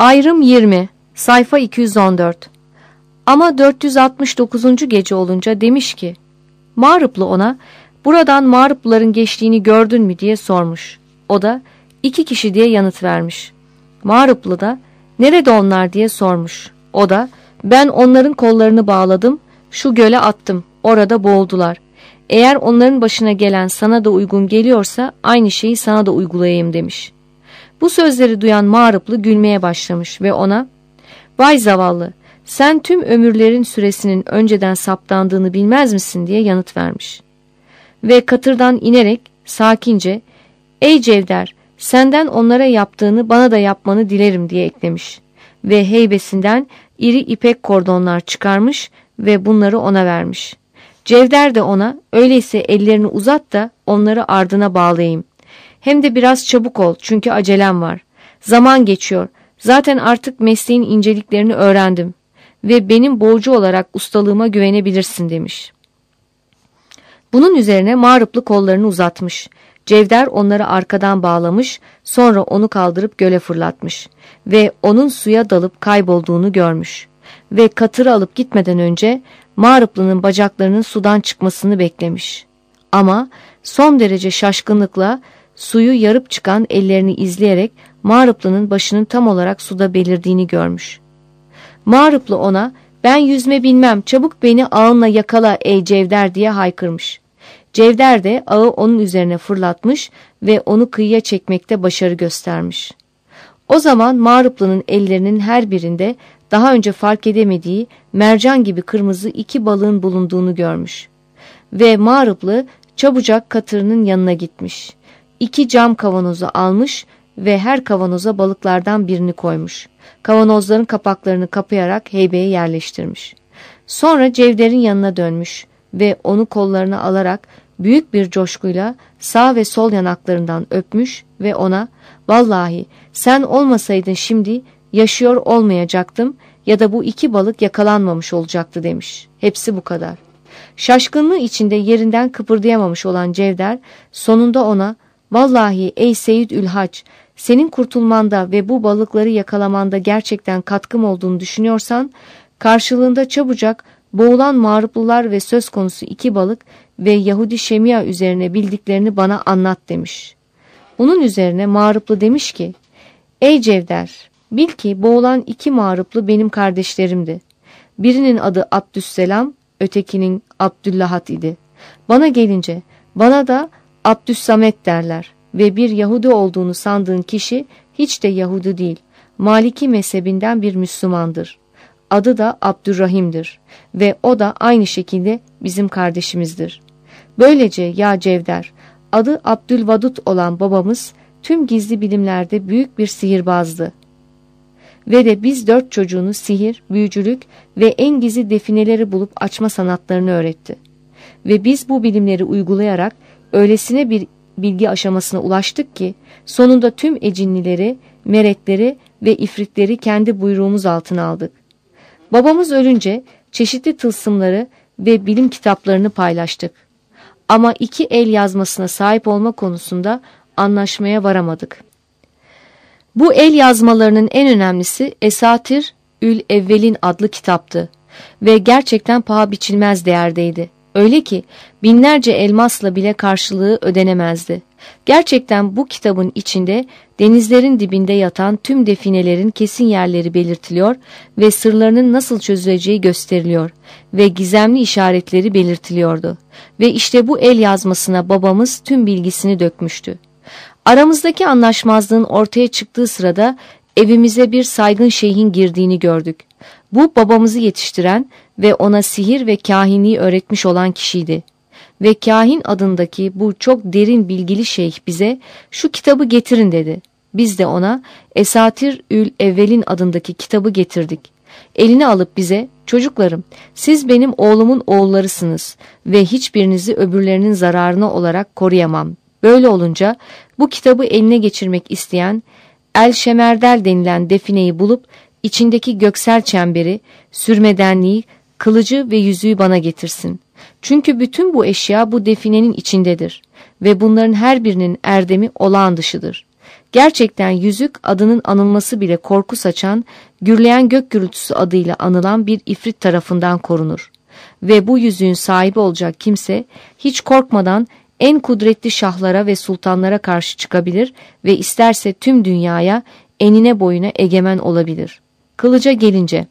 Ayrım 20, sayfa 214. Ama 469. gece olunca demiş ki, Mağrıplı ona, buradan Mağrıplıların geçtiğini gördün mü diye sormuş. O da, 2 kişi diye yanıt vermiş. Mağrıplı da, nerede onlar diye sormuş. O da, ben onların kollarını bağladım, şu göle attım, orada boğuldular. Eğer onların başına gelen sana da uygun geliyorsa aynı şeyi sana da uygulayayım demiş. Bu sözleri duyan Mağrıplı gülmeye başlamış ve ona, vay zavallı, sen tüm ömürlerin süresinin önceden saptandığını bilmez misin diye yanıt vermiş. Ve katırdan inerek sakince, ey Cevder, senden onlara yaptığını bana da yapmanı dilerim diye eklemiş. Ve heybesinden iri ipek kordonlar çıkarmış ve bunları ona vermiş. Cevder de ona, öyleyse ellerini uzat da onları ardına bağlayayım. Hem de biraz çabuk ol çünkü acelem var. Zaman geçiyor. Zaten artık mesleğin inceliklerini öğrendim. Ve benim boğucu olarak ustalığıma güvenebilirsin demiş. Bunun üzerine Mağrıplı kollarını uzatmış. Cevder onları arkadan bağlamış, sonra onu kaldırıp göle fırlatmış. Ve onun suya dalıp kaybolduğunu görmüş. Ve katırı alıp gitmeden önce Mağrıplı'nın bacaklarının sudan çıkmasını beklemiş. Ama son derece şaşkınlıkla suyu yarıp çıkan ellerini izleyerek Mağrıplı'nın başının tam olarak suda belirdiğini görmüş. Mağrıplı ona, ben yüzme bilmem, çabuk beni ağınla yakala ey Cevder diye haykırmış. Cevder de ağı onun üzerine fırlatmış ve onu kıyıya çekmekte başarı göstermiş. O zaman Mağrıplı'nın ellerinin her birinde daha önce fark edemediği mercan gibi kırmızı 2 balığın bulunduğunu görmüş. Ve Mağrıplı çabucak katırının yanına gitmiş. 2 cam kavanozu almış ve her kavanoza balıklardan birini koymuş. Kavanozların kapaklarını kapayarak heybeye yerleştirmiş. Sonra Cevder'in yanına dönmüş ve onu kollarına alarak büyük bir coşkuyla sağ ve sol yanaklarından öpmüş ve ona, vallahi sen olmasaydın şimdi yaşıyor olmayacaktım ya da bu 2 balık yakalanmamış olacaktı demiş. Hepsi bu kadar. Şaşkınlığı içinde yerinden kıpırdayamamış olan Cevder sonunda ona, vallahi ey Seyyid Ülhac, senin kurtulmanda ve bu balıkları yakalamanda gerçekten katkım olduğunu düşünüyorsan, karşılığında çabucak boğulan Mağrıplılar ve söz konusu 2 balık ve Yahudi Şemia üzerine bildiklerini bana anlat demiş. Bunun üzerine Mağrıplı demiş ki, ey Cevder, bil ki boğulan 2 Mağrıplı benim kardeşlerimdi. Birinin adı Abdüsselam, ötekinin Abdüllahat idi. Bana gelince, bana da Abdüssamet derler ve bir Yahudi olduğunu sandığın kişi hiç de Yahudi değil, Maliki mezhebinden bir Müslümandır. Adı da Abdurrahim'dir ve o da aynı şekilde bizim kardeşimizdir. Böylece ya Cevder, adı Abdülvadut olan babamız tüm gizli bilimlerde büyük bir sihirbazdı. Ve de biz 4 çocuğunu sihir, büyücülük ve en gizli defineleri bulup açma sanatlarını öğretti. Ve biz bu bilimleri uygulayarak öylesine bir bilgi aşamasına ulaştık ki sonunda tüm ecinlileri, meretleri ve ifritleri kendi buyruğumuz altına aldık. Babamız ölünce çeşitli tılsımları ve bilim kitaplarını paylaştık. Ama 2 el yazmasına sahip olma konusunda anlaşmaya varamadık. Bu el yazmalarının en önemlisi Esatir Ül Evvelin adlı kitaptı ve gerçekten paha biçilmez değerdeydi. Öyle ki binlerce elmasla bile karşılığı ödenemezdi. Gerçekten bu kitabın içinde denizlerin dibinde yatan tüm definelerin kesin yerleri belirtiliyor ve sırlarının nasıl çözüleceği gösteriliyor ve gizemli işaretleri belirtiliyordu. Ve işte bu el yazmasına babamız tüm bilgisini dökmüştü. Aramızdaki anlaşmazlığın ortaya çıktığı sırada evimize bir saygın şeyhin girdiğini gördük. Bu babamızı yetiştiren ve ona sihir ve kahinliği öğretmiş olan kişiydi. Ve kahin adındaki bu çok derin bilgili şeyh bize şu kitabı getirin dedi. Biz de ona Esatir Ül Evvelin adındaki kitabı getirdik. Elini alıp bize, çocuklarım siz benim oğlumun oğullarısınız ve hiçbirinizi öbürlerinin zararına olarak koruyamam. Böyle olunca bu kitabı eline geçirmek isteyen El Şemerdel denilen defineyi bulup içindeki göksel çemberi, sürmedenliği, kılıcı ve yüzüğü bana getirsin. Çünkü bütün bu eşya bu definenin içindedir ve bunların her birinin erdemi olağan dışıdır. Gerçekten yüzük adının anılması bile korku saçan, gürleyen gök gürültüsü adıyla anılan bir ifrit tarafından korunur. Ve bu yüzüğün sahibi olacak kimse hiç korkmadan en kudretli şahlara ve sultanlara karşı çıkabilir ve isterse tüm dünyaya enine boyuna egemen olabilir. Kılıca gelince,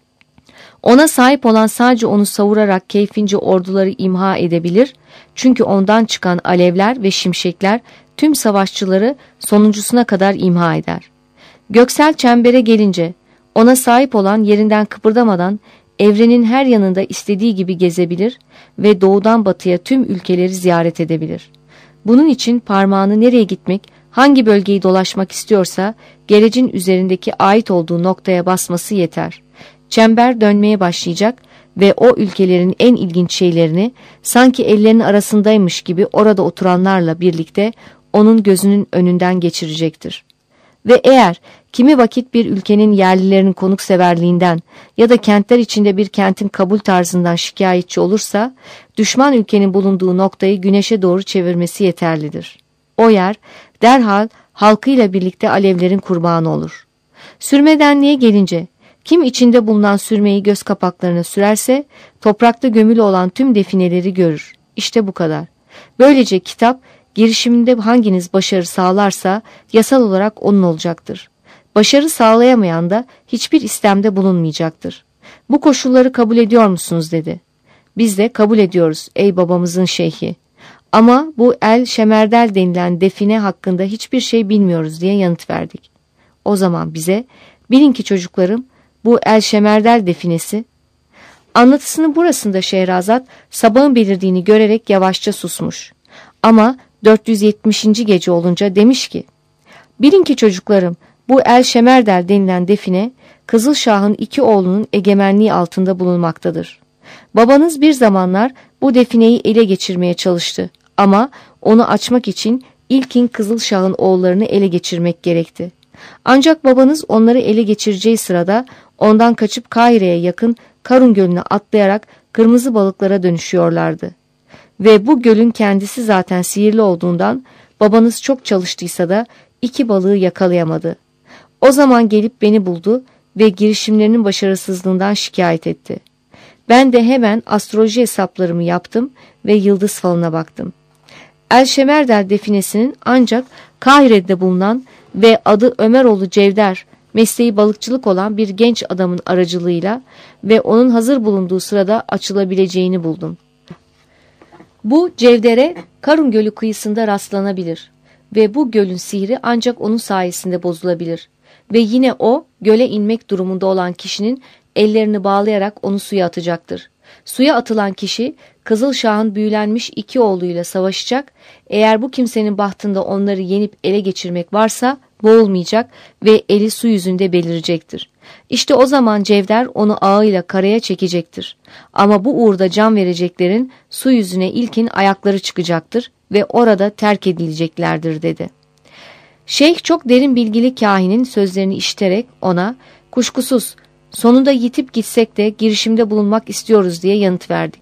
ona sahip olan sadece onu savurarak keyfince orduları imha edebilir, çünkü ondan çıkan alevler ve şimşekler tüm savaşçıları sonuncusuna kadar imha eder. Göksel çembere gelince, ona sahip olan yerinden kıpırdamadan evrenin her yanında istediği gibi gezebilir ve doğudan batıya tüm ülkeleri ziyaret edebilir. Bunun için parmağını nereye gitmek, hangi bölgeyi dolaşmak istiyorsa gerecin üzerindeki ait olduğu noktaya basması yeter. Çember dönmeye başlayacak ve o ülkelerin en ilginç şeylerini sanki ellerinin arasındaymış gibi orada oturanlarla birlikte onun gözünün önünden geçirecektir. Ve eğer kimi vakit bir ülkenin yerlilerinin konukseverliğinden ya da kentler içinde bir kentin kabul tarzından şikayetçi olursa, düşman ülkenin bulunduğu noktayı güneşe doğru çevirmesi yeterlidir. O yer derhal halkıyla birlikte alevlerin kurbanı olur. Sürmedenliğe gelince, kim içinde bulunan sürmeyi göz kapaklarına sürerse, toprakta gömülü olan tüm defineleri görür. İşte bu kadar. Böylece kitap, girişiminde hanginiz başarı sağlarsa yasal olarak onun olacaktır. Başarı sağlayamayan da hiçbir istemde bulunmayacaktır. Bu koşulları kabul ediyor musunuz dedi. Biz de kabul ediyoruz ey babamızın şeyhi. Ama bu El Şemerdel denilen define hakkında hiçbir şey bilmiyoruz diye yanıt verdik. O zaman bize, bilin ki çocuklarım, bu El Şemerdel definesi. Anlatısının burasında Şehrazat sabahın belirdiğini görerek yavaşça susmuş. Ama 470. gece olunca demiş ki, bilin ki çocuklarım, bu El Şemerdel denilen define, Kızıl Şah'ın 2 oğlunun egemenliği altında bulunmaktadır. Babanız bir zamanlar bu defineyi ele geçirmeye çalıştı ama onu açmak için ilkin Kızıl Şah'ın oğullarını ele geçirmek gerekti. Ancak babanız onları ele geçireceği sırada ondan kaçıp Kahire'ye yakın Karun Gölü'ne atlayarak kırmızı balıklara dönüşüyorlardı. Ve bu gölün kendisi zaten sihirli olduğundan babanız çok çalıştıysa da 2 balığı yakalayamadı. O zaman gelip beni buldu ve girişimlerinin başarısızlığından şikayet etti. Ben de hemen astroloji hesaplarımı yaptım ve yıldız falına baktım. El Şemerdel definesinin ancak Kahire'de bulunan ve adı Ömeroğlu Cevder, mesleği balıkçılık olan bir genç adamın aracılığıyla ve onun hazır bulunduğu sırada açılabileceğini buldum. Bu Cevder'e Karun Gölü kıyısında rastlanabilir ve bu gölün sihri ancak onun sayesinde bozulabilir ve yine o göle inmek durumunda olan kişinin ellerini bağlayarak onu suya atacaktır. Suya atılan kişi Kızıl Şah'ın büyülenmiş 2 oğluyla savaşacak, eğer bu kimsenin bahtında onları yenip ele geçirmek varsa boğulmayacak ve eli su yüzünde belirecektir. İşte o zaman Cevder onu ağıyla karaya çekecektir. Ama bu uğurda can vereceklerin su yüzüne ilkin ayakları çıkacaktır ve orada terk edileceklerdir dedi. Şeyh çok derin bilgili kahinin sözlerini işiterek ona kuşkusuz sonunda yitip gitsek de girişimde bulunmak istiyoruz diye yanıt verdik.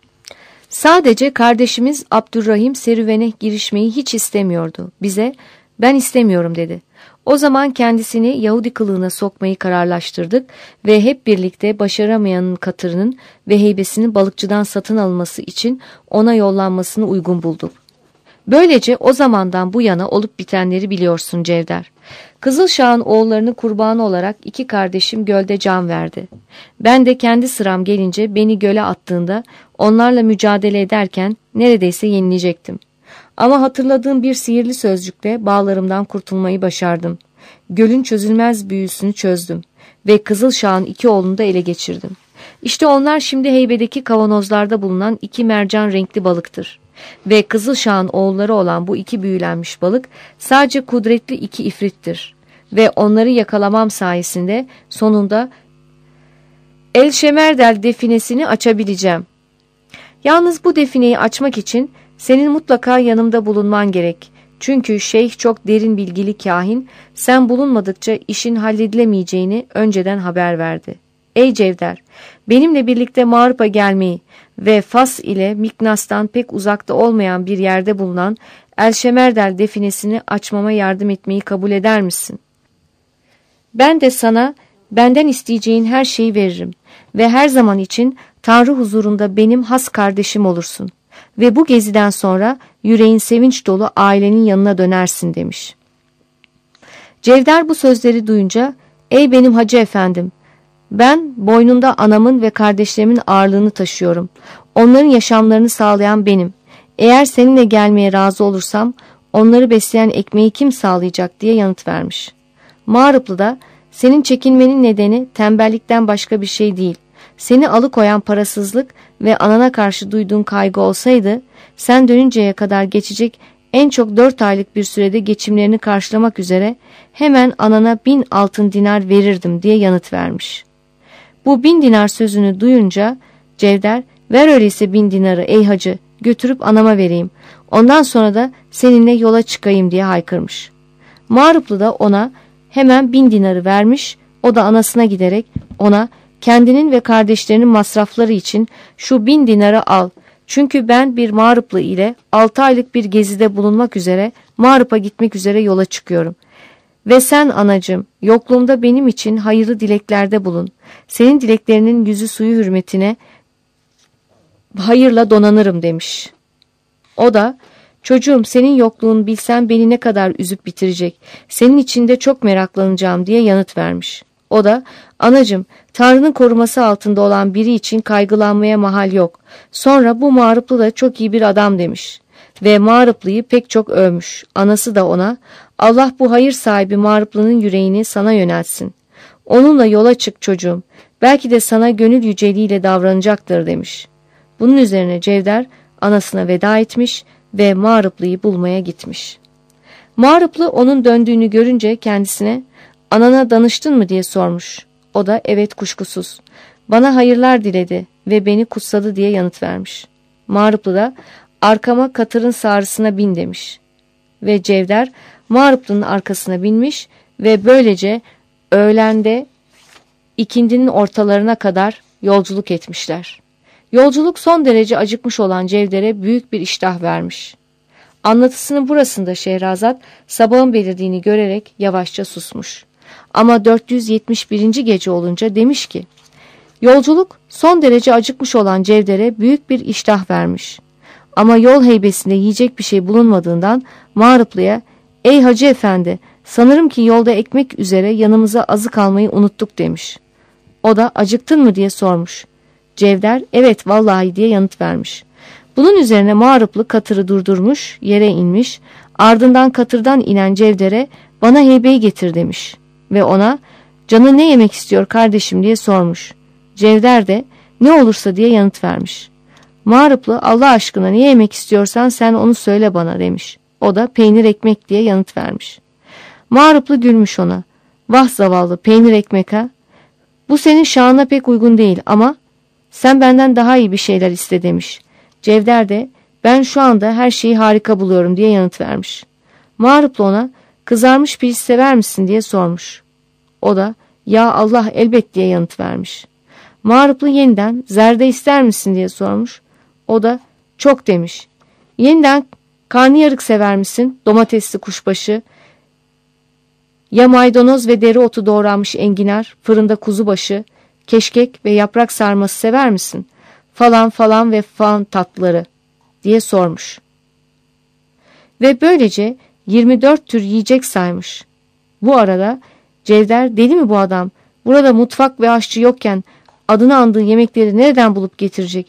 Sadece kardeşimiz Abdurrahim serüvene girişmeyi hiç istemiyordu. Bize ben istemiyorum dedi. O zaman kendisini Yahudi kılığına sokmayı kararlaştırdık ve hep birlikte başaramayanın katırının ve heybesinin balıkçıdan satın alınması için ona yollanmasını uygun bulduk. Böylece o zamandan bu yana olup bitenleri biliyorsun Cevder. Kızıl Şah'ın oğullarının kurbanı olarak 2 kardeşim gölde can verdi. Ben de kendi sıram gelince beni göle attığında onlarla mücadele ederken neredeyse yenilecektim. Ama hatırladığım bir sihirli sözcükle bağlarımdan kurtulmayı başardım. Gölün çözülmez büyüsünü çözdüm ve Kızıl Şah'ın 2 oğlunu da ele geçirdim. İşte onlar şimdi heybedeki kavanozlarda bulunan 2 mercan renkli balıktır. Ve Kızıl Şah'ın oğulları olan bu 2 büyülenmiş balık sadece kudretli 2 ifrittir. Ve onları yakalamam sayesinde sonunda El Şemerdel definesini açabileceğim. Yalnız bu defineyi açmak için senin mutlaka yanımda bulunman gerek. Çünkü şeyh çok derin bilgili kahin, sen bulunmadıkça işin halledilemeyeceğini önceden haber verdi. ''Ey Cevder, benimle birlikte Mağrip'a gelmeyi ve Fas ile Miknas'tan pek uzakta olmayan bir yerde bulunan Elşemerdel definesini açmama yardım etmeyi kabul eder misin? Ben de sana benden isteyeceğin her şeyi veririm ve her zaman için Tanrı huzurunda benim has kardeşim olursun ve bu geziden sonra yüreğin sevinç dolu ailenin yanına dönersin.'' demiş. Cevder bu sözleri duyunca, ''Ey benim hacı efendim, ben boynunda anamın ve kardeşlerimin ağırlığını taşıyorum. Onların yaşamlarını sağlayan benim. Eğer seninle gelmeye razı olursam onları besleyen ekmeği kim sağlayacak?'' diye yanıt vermiş. Mağrıplı da, ''Senin çekinmenin nedeni tembellikten başka bir şey değil. Seni alıkoyan parasızlık ve anana karşı duyduğun kaygı olsaydı, sen dönünceye kadar geçecek en çok 4 aylık bir sürede geçimlerini karşılamak üzere hemen anana 1000 altın dinar verirdim.'' diye yanıt vermiş. Bu 1000 dinar sözünü duyunca Cevder, ''Ver öyleyse 1000 dinarı ey hacı, götürüp anama vereyim. Ondan sonra da seninle yola çıkayım.'' diye haykırmış. Mağrıplı da ona hemen 1000 dinarı vermiş. O da anasına giderek ona, ''Kendinin ve kardeşlerinin masrafları için şu 1000 dinarı al. Çünkü ben bir Mağrıplı ile 6 aylık bir gezide bulunmak üzere Mağrıp'a gitmek üzere yola çıkıyorum. Ve sen anacığım, yokluğumda benim için hayırlı dileklerde bulun. Senin dileklerinin yüzü suyu hürmetine hayırla donanırım.'' demiş. O da, ''Çocuğum, senin yokluğun bilsen beni ne kadar üzüp bitirecek. Senin için de çok meraklanacağım.'' diye yanıt vermiş. O da, ''Anacığım, Tanrı'nın koruması altında olan biri için kaygılanmaya mahal yok. Sonra bu Mağrıplı da çok iyi bir adam.'' demiş. Ve Mağrıplı'yı pek çok övmüş. Anası da ona, ''Allah bu hayır sahibi Mağrıplı'nın yüreğini sana yöneltsin. Onunla yola çık çocuğum. Belki de sana gönül yüceliğiyle davranacaktır.'' demiş. Bunun üzerine Cevder anasına veda etmiş ve Mağrıplı'yı bulmaya gitmiş. Mağrıplı onun döndüğünü görünce kendisine, ''Anana danıştın mı?'' diye sormuş. O da, ''Evet, kuşkusuz. Bana hayırlar diledi ve beni kutsadı.'' diye yanıt vermiş. Mağrıplı da, ''Arkama katırın sağrısına bin.'' demiş. Ve Cevder Mağrıplı'nın arkasına binmiş ve böylece öğlende ikindinin ortalarına kadar yolculuk etmişler. Yolculuk son derece acıkmış olan Cevder'e büyük bir iştah vermiş. Anlatısının burasında Şehrazat sabahın belirdiğini görerek yavaşça susmuş. Ama 471. gece olunca demiş ki, yolculuk son derece acıkmış olan Cevder'e büyük bir iştah vermiş. Ama yol heybesinde yiyecek bir şey bulunmadığından Mağrıplı'ya, ''Ey hacı efendi, sanırım ki yolda ekmek üzere yanımıza azık almayı unuttuk.'' demiş. O da, ''Acıktın mı?'' diye sormuş. Cevder, ''Evet vallahi.'' diye yanıt vermiş. Bunun üzerine Mağrıplı katırı durdurmuş, yere inmiş, ardından katırdan inen Cevder'e, ''Bana heybeyi getir.'' demiş. Ve ona, ''Canın ne yemek istiyor kardeşim?'' diye sormuş. Cevder de, ''Ne olursa.'' diye yanıt vermiş. Mağrıplı, ''Allah aşkına ne yemek istiyorsan sen onu söyle bana.'' demiş. O da, ''Peynir ekmek.'' diye yanıt vermiş. Mağrıplı gülmüş ona. ''Vah zavallı, peynir ekmek ha? Bu senin şanına pek uygun değil ama sen benden daha iyi bir şeyler iste.'' demiş. Cevder de, ''Ben şu anda her şeyi harika buluyorum.'' diye yanıt vermiş. Mağrıplı ona, ''Kızarmış pirinç sever misin?'' diye sormuş. O da, ''Ya Allah, elbet.'' diye yanıt vermiş. Mağrıplı yeniden, ''Zerde ister misin?'' diye sormuş. O da, ''Çok.'' demiş. Yeniden, ''Karnıyarık sever misin? Domatesli kuşbaşı, ya maydanoz ve dereotu doğranmış enginar, fırında kuzubaşı, keşkek ve yaprak sarması sever misin? Falan falan ve falan tatlıları.'' diye sormuş. Ve böylece 24 tür yiyecek saymış. Bu arada Cevder, ''Deli mi bu adam? Burada mutfak ve aşçı yokken adını andığı yemekleri nereden bulup getirecek?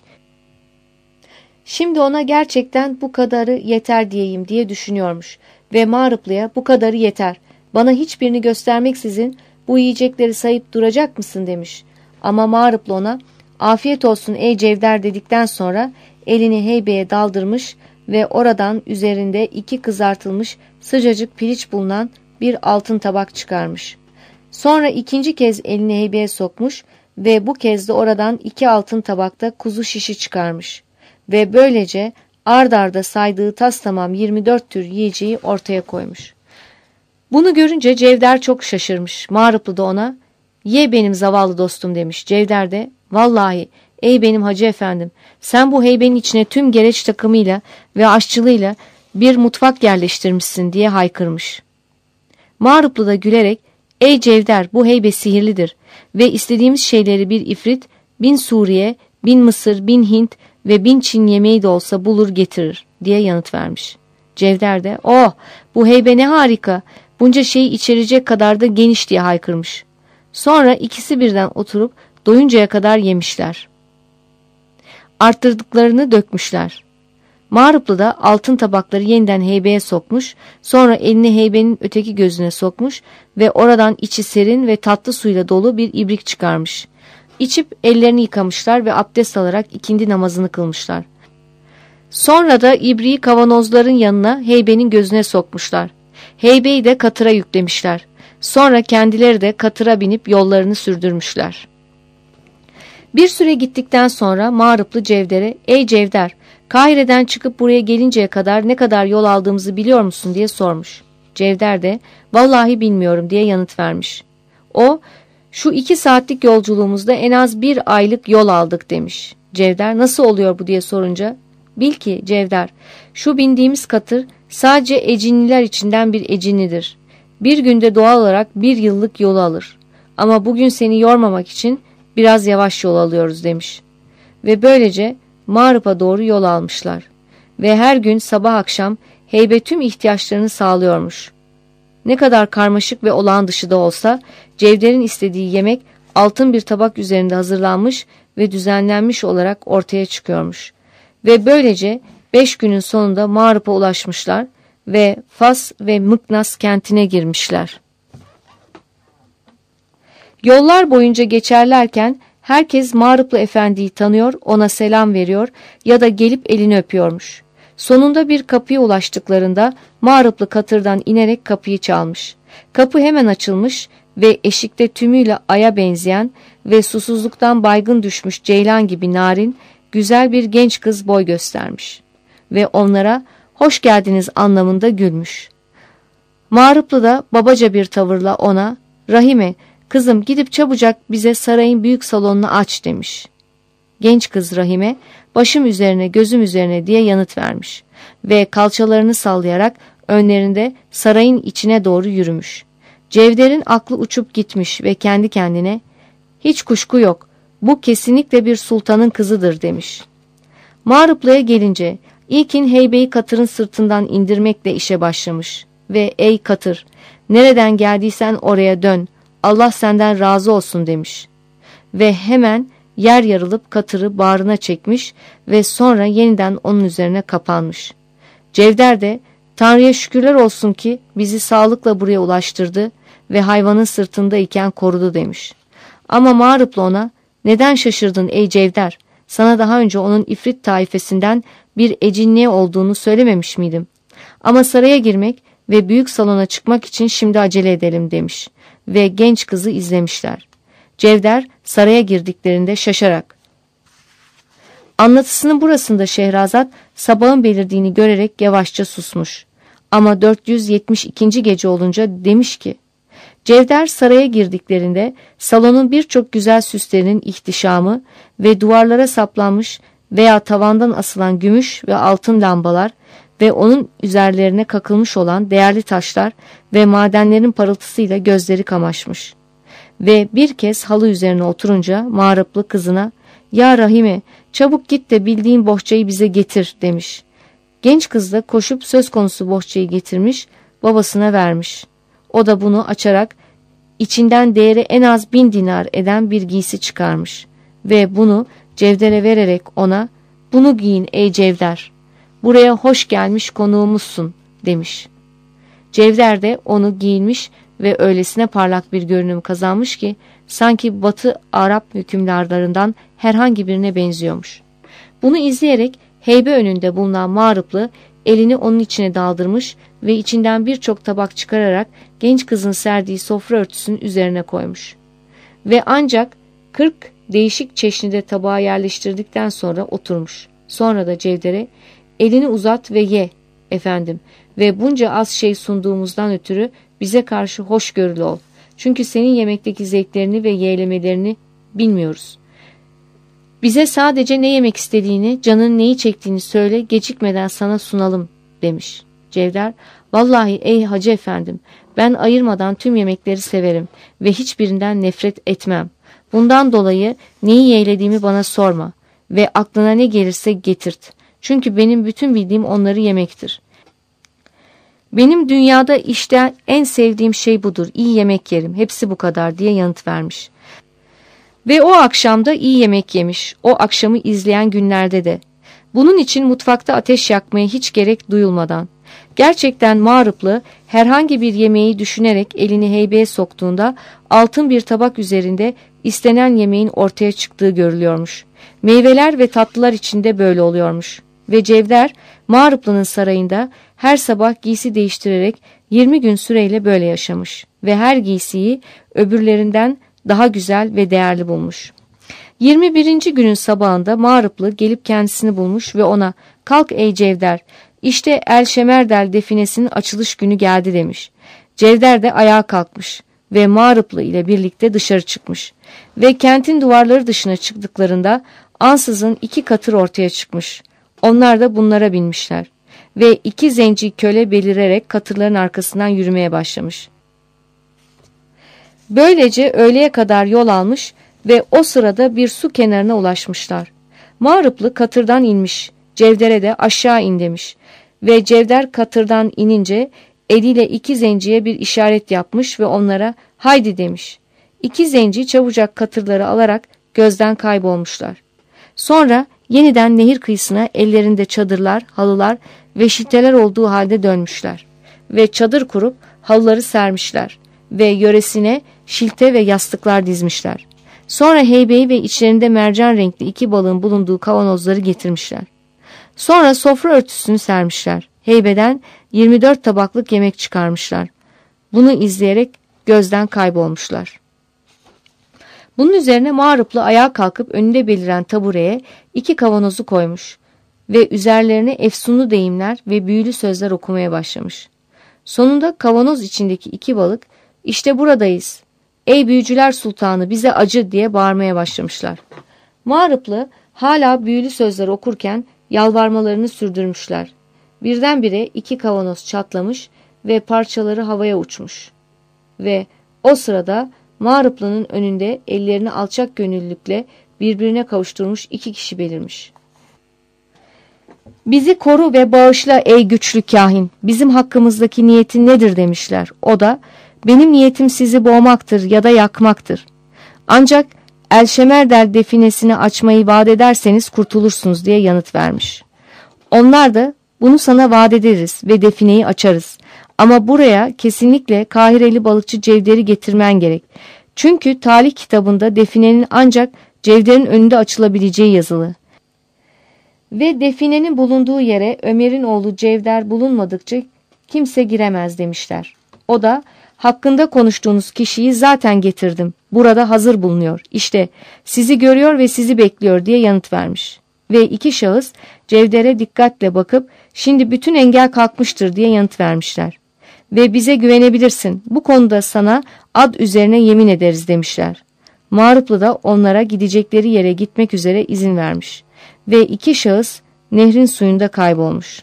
Şimdi ona gerçekten bu kadarı yeter diyeyim.'' diye düşünüyormuş. Ve Mağrıplı'ya, ''Bu kadarı yeter. Bana hiçbirini göstermeksizin bu yiyecekleri sayıp duracak mısın?'' demiş. Ama Mağrıplı ona, ''Afiyet olsun ey Cevder.'' dedikten sonra elini heybeye daldırmış ve oradan üzerinde 2 kızartılmış sıcacık piliç bulunan bir altın tabak çıkarmış. Sonra ikinci kez elini heybeye sokmuş ve bu kez de oradan 2 altın tabakta kuzu şişi çıkarmış. Ve böylece ard arda saydığı tastamam 24 tür yiyeceği ortaya koymuş. Bunu görünce Cevder çok şaşırmış. Mağrıplı da ona, Ye benim zavallı dostum demiş. Cevder de vallahi ey benim hacı efendim, sen bu heybenin içine tüm gereç takımıyla ve aşçılığıyla bir mutfak yerleştirmişsin diye haykırmış. Mağruplu da gülerek ey Cevder, bu heybe sihirlidir ve istediğimiz şeyleri bir ifrit, 1000 Suriye, 1000 Mısır, 1000 Hint ve 1000 Çin yemeği de olsa bulur getirir diye yanıt vermiş. Cevder de oh bu heybe ne harika, bunca şeyi içerecek kadar da geniş diye haykırmış. Sonra ikisi birden oturup doyuncaya kadar yemişler. Arttırdıklarını dökmüşler. Mağruplu da altın tabakları yeniden heybeye sokmuş, sonra elini heybenin öteki gözüne sokmuş ve oradan içi serin ve tatlı suyla dolu bir ibrik çıkarmış. İçip ellerini yıkamışlar ve abdest alarak ikindi namazını kılmışlar. Sonra da ibriği kavanozların yanına heybenin gözüne sokmuşlar. Heybeyi de katıra yüklemişler. Sonra kendileri de katıra binip yollarını sürdürmüşler. Bir süre gittikten sonra Mağruplu Cevder'e ''Ey Cevder, Kahire'den çıkıp buraya gelinceye kadar ne kadar yol aldığımızı biliyor musun?'' diye sormuş. Cevder de ''Vallahi bilmiyorum'' diye yanıt vermiş. O ''Şu 2 saatlik yolculuğumuzda en az 1 aylık yol aldık'' demiş. Cevder ''Nasıl oluyor bu?'' diye sorunca ''Bil ki Cevder, şu bindiğimiz katır sadece ecinliler içinden bir ecinlidir. Bir günde doğal olarak 1 yıllık yolu alır. Ama bugün seni yormamak için biraz yavaş yol alıyoruz'' demiş. Ve böylece Mağrup'a doğru yol almışlar. Ve her gün sabah akşam heybe tüm ihtiyaçlarını sağlıyormuş. Ne kadar karmaşık ve olağan dışı da olsa Cevder'in istediği yemek altın bir tabak üzerinde hazırlanmış ve düzenlenmiş olarak ortaya çıkıyormuş. Ve böylece 5 günün sonunda Mağrup'a ulaşmışlar ve Fas ve Mıknas kentine girmişler. Yollar boyunca geçerlerken herkes Mağruplu Efendi'yi tanıyor, ona selam veriyor ya da gelip elini öpüyormuş. Sonunda bir kapıya ulaştıklarında Mağruplu katırdan inerek kapıyı çalmış. Kapı hemen açılmış ve eşikte tümüyle aya benzeyen ve susuzluktan baygın düşmüş ceylan gibi narin, güzel bir genç kız boy göstermiş. Ve onlara hoş geldiniz anlamında gülmüş. Mağruplu da babaca bir tavırla ona ''Rahime, kızım gidip çabucak bize sarayın büyük salonunu aç'' demiş. Genç kız Rahime ''Başım üzerine gözüm üzerine'' diye yanıt vermiş ve kalçalarını sallayarak önlerinde sarayın içine doğru yürümüş. Cevder'in aklı uçup gitmiş ve kendi kendine ''Hiç kuşku yok, bu kesinlikle bir sultanın kızıdır'' demiş. Mağruplu'ya gelince ilkin heybeyi katırın sırtından indirmekle işe başlamış ve ''Ey katır, nereden geldiysen oraya dön, Allah senden razı olsun'' demiş. Ve hemen yer yarılıp katırı bağrına çekmiş ve sonra yeniden onun üzerine kapanmış. Cevder de ''Tanrı'ya şükürler olsun ki bizi sağlıkla buraya ulaştırdı ve hayvanın sırtındayken korudu'' demiş. Ama Mağruplu ona ''Neden şaşırdın ey Cevder? Sana daha önce onun ifrit taifesinden bir ecinliğe olduğunu söylememiş miydim? Ama saraya girmek ve büyük salona çıkmak için şimdi acele edelim'' demiş ve genç kızı izlemişler. Cevder saraya girdiklerinde şaşarak anlatısının burasında Şehrazat sabahın belirdiğini görerek yavaşça susmuş. Ama 472. gece olunca demiş ki Cevder saraya girdiklerinde salonun birçok güzel süslerinin ihtişamı ve duvarlara saplanmış veya tavandan asılan gümüş ve altın lambalar ve onun üzerlerine kakılmış olan değerli taşlar ve madenlerin parıltısıyla gözleri kamaşmış. Ve bir kez halı üzerine oturunca Mağruplu kızına ''Ya Rahime, çabuk git de bildiğin bohçayı bize getir'' demiş. Genç kız da koşup söz konusu bohçayı getirmiş, babasına vermiş. O da bunu açarak içinden değeri en az 1000 dinar eden bir giysi çıkarmış ve bunu Cevder'e vererek ona ''Bunu giyin ey Cevder, buraya hoş gelmiş konuğumuzsun'' demiş. Cevder de onu giyinmiş ve öylesine parlak bir görünüm kazanmış ki sanki Batı Arap hükümdarlarından herhangi birine benziyormuş. Bunu izleyerek heybe önünde bulunan Mağruplu elini onun içine daldırmış ve içinden birçok tabak çıkararak genç kızın serdiği sofra örtüsünün üzerine koymuş. Ve ancak 40 değişik çeşnide tabağa yerleştirdikten sonra oturmuş. Sonra da Cevder'e elini uzat ve ye efendim ve bunca az şey sunduğumuzdan ötürü bize karşı hoşgörülü ol. Çünkü senin yemekteki zevklerini ve yeğlemelerini bilmiyoruz. Bize sadece ne yemek istediğini, canın neyi çektiğini söyle, gecikmeden sana sunalım demiş. Cevder, vallahi ey hacı efendim, ben ayırmadan tüm yemekleri severim ve hiçbirinden nefret etmem. Bundan dolayı neyi yeğlediğimi bana sorma ve aklına ne gelirse getirt. Çünkü benim bütün bildiğim onları yemektir. Benim dünyada işte en sevdiğim şey budur, iyi yemek yerim, hepsi bu kadar diye yanıt vermiş. Ve o akşamda iyi yemek yemiş, o akşamı izleyen günlerde de. Bunun için mutfakta ateş yakmaya hiç gerek duyulmadan. Gerçekten Mağrıplı herhangi bir yemeği düşünerek elini heybeye soktuğunda altın bir tabak üzerinde istenen yemeğin ortaya çıktığı görülüyormuş. Meyveler ve tatlılar içinde böyle oluyormuş. Ve Cevder Mağrıplı'nın sarayında her sabah giysi değiştirerek 20 gün süreyle böyle yaşamış ve her giysiyi öbürlerinden daha güzel ve değerli bulmuş. 21. günün sabahında Mağrıplı gelip kendisini bulmuş ve ona "Kalk ey Cevder, işte El Şemerdel definesinin açılış günü geldi" demiş. Cevder de ayağa kalkmış ve Mağrıplı ile birlikte dışarı çıkmış ve kentin duvarları dışına çıktıklarında ansızın 2 katır ortaya çıkmış. Onlar da bunlara binmişler ve 2 zenci köle belirerek katırların arkasından yürümeye başlamış. Böylece öğleye kadar yol almış ve o sırada bir su kenarına ulaşmışlar. Mağrıplı katırdan inmiş, Cevder'e de aşağı in demiş ve Cevder katırdan inince eliyle 2 zenciye bir işaret yapmış ve onlara haydi demiş. 2 zenci çabucak katırları alarak gözden kaybolmuşlar. Sonra yeniden nehir kıyısına ellerinde çadırlar, halılar ve şilteler olduğu halde dönmüşler ve çadır kurup halıları sermişler ve yöresine şilte ve yastıklar dizmişler. Sonra heybeyi ve içlerinde mercan renkli 2 balığın bulunduğu kavanozları getirmişler. Sonra sofra örtüsünü sermişler. Heybeden 24 tabaklık yemek çıkarmışlar. Bunu izleyerek gözden kaybolmuşlar. Bunun üzerine Mağrıplı ayağa kalkıp önünde beliren tabureye 2 kavanozu koymuş ve üzerlerine efsunlu deyimler ve büyülü sözler okumaya başlamış. Sonunda kavanoz içindeki 2 balık "İşte buradayız, ey büyücüler sultanı bize acı" diye bağırmaya başlamışlar. Mağrıplı hala büyülü sözler okurken yalvarmalarını sürdürmüşler. Birdenbire 2 kavanoz çatlamış ve parçaları havaya uçmuş. Ve o sırada Mağrıplı'nın önünde ellerini alçak gönüllülükle birbirine kavuşturmuş 2 kişi belirmiş. "Bizi koru ve bağışla ey güçlü kahin, bizim hakkımızdaki niyetin nedir?" demişler. O da "Benim niyetim sizi boğmaktır ya da yakmaktır. Ancak El Şemerdel definesini açmayı vaat ederseniz kurtulursunuz" diye yanıt vermiş. Onlar da "Bunu sana vaat ederiz ve defineyi açarız. Ama buraya kesinlikle Kahireli balıkçı Cevder'i getirmen gerek. Çünkü talih kitabında definenin ancak Cevder'in önünde açılabileceği yazılı. Ve definenin bulunduğu yere Ömer'in oğlu Cevder bulunmadıkça kimse giremez" demişler. O da "Hakkında konuştuğunuz kişiyi zaten getirdim. Burada hazır bulunuyor. İşte sizi görüyor ve sizi bekliyor" diye yanıt vermiş. Ve 2 şahıs Cevder'e dikkatle bakıp "Şimdi bütün engel kalkmıştır" diye yanıt vermişler. Ve "Bize güvenebilirsin. Bu konuda sana ad üzerine yemin ederiz" demişler. Mağrıplı da onlara gidecekleri yere gitmek üzere izin vermiş. Ve 2 şahıs nehrin suyunda kaybolmuş.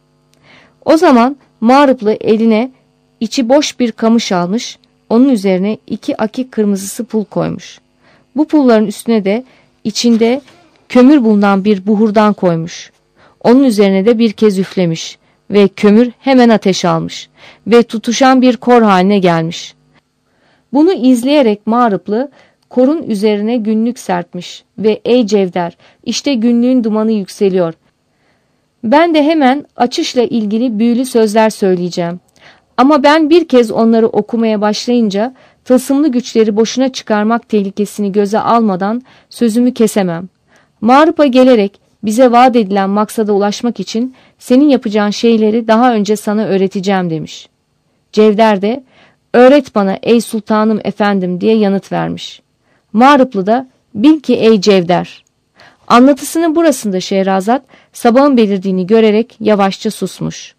O zaman Mağrıplı eline içi boş bir kamış almış, onun üzerine 2 akik kırmızısı pul koymuş. Bu pulların üstüne de içinde kömür bulunan bir buhurdan koymuş. Onun üzerine de bir kez üflemiş ve kömür hemen ateş almış ve tutuşan bir kor haline gelmiş. Bunu izleyerek Mağrıplı korun üzerine günlük serpmiş ve "Ey Cevder, işte günlüğün dumanı yükseliyor. Ben de hemen açışla ilgili büyülü sözler söyleyeceğim. Ama ben bir kez onları okumaya başlayınca tılsımlı güçleri boşuna çıkarmak tehlikesini göze almadan sözümü kesemem. Mağrıp'a gelerek bize vaat edilen maksada ulaşmak için senin yapacağın şeyleri daha önce sana öğreteceğim" demiş. Cevder de "Öğret bana ey sultanım efendim" diye yanıt vermiş. Mağrıplı da "Bil ki ey Cevder." Anlatısının burasında Şehrazat sabahın belirdiğini görerek yavaşça susmuş.